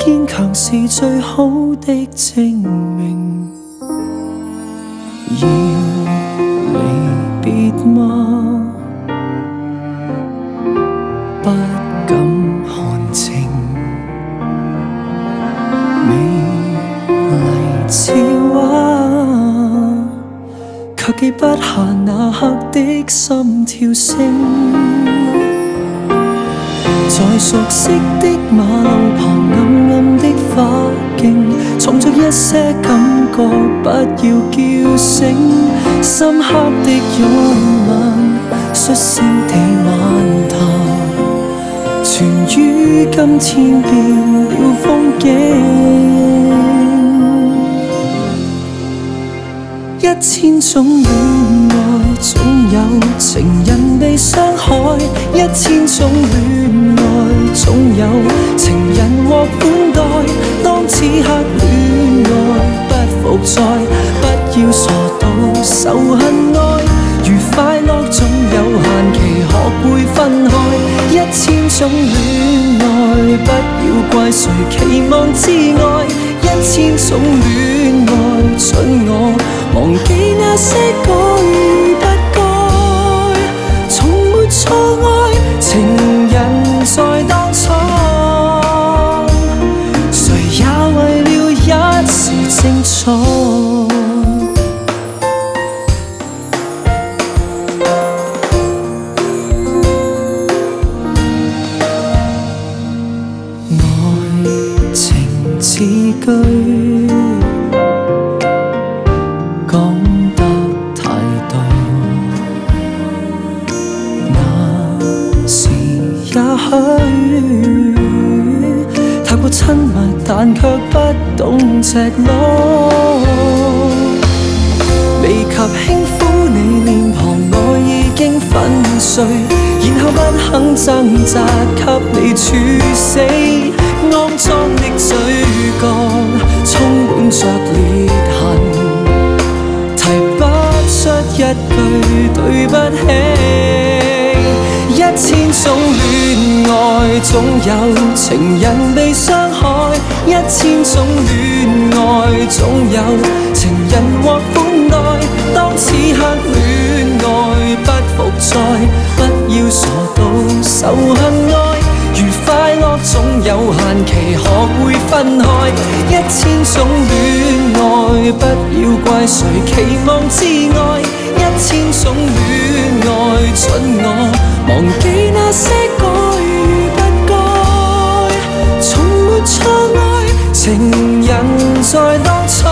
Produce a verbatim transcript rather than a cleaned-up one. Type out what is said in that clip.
堅強是最好的證明。要離別嗎？不敢看清，美麗似畫，卻記不下那刻的心跳聲。在熟悉的馬路旁，暗暗的花徑，藏着一些感覺，不要叫醒。深刻的擁吻，率先地挽談，全於今天變了風景。一千種戀愛，總有情人被傷害；一千種戀愛，總有情人獲款待。當此刻戀愛不復再，不要傻到仇恨愛。如快樂總有限期，學會分開。一千種戀愛，不要怪誰期望之愛。一千種戀愛，准我忘記那些該不該，從沒錯愛，情人在當初，誰也為了一時清楚。愛情字句講得太多，那時也許太過親密，但卻不懂赤裸。未及輕撫你臉龐，我已經粉碎，然後不肯掙扎給你處死。骯髒的嘴角充滿着裂痕，提不出一句對不起。一千種戀愛，總有情人被傷害；一千種戀愛，總有情人獲款待。當此刻戀愛不復再，不要傻到仇恨愛。如快樂總有限期，學會分開。一千種戀愛，不要怪誰期望之愛。一千種戀愛，准我忘記那些該與不該，從沒錯愛，情人在當初，